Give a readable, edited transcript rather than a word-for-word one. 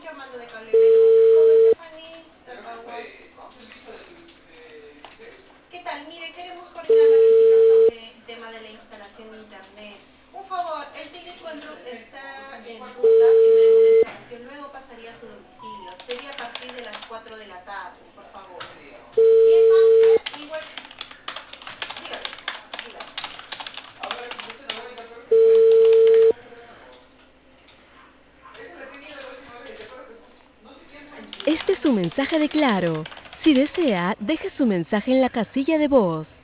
llamando de Cable Perú. Con Stephanie, por favor. ¿Qué tal? Mire, queremos coordinar la visita sobre el tema de la instalación de internet. Un favor, el técnico está en ruta, primero una instalación, luego pasaría a su domicilio. Sería a partir de las 4 de la tarde, por favor. Y entonces, igual, dígame, dígame. Este es su mensaje de Claro. Si desea, deje su mensaje en la casilla de voz.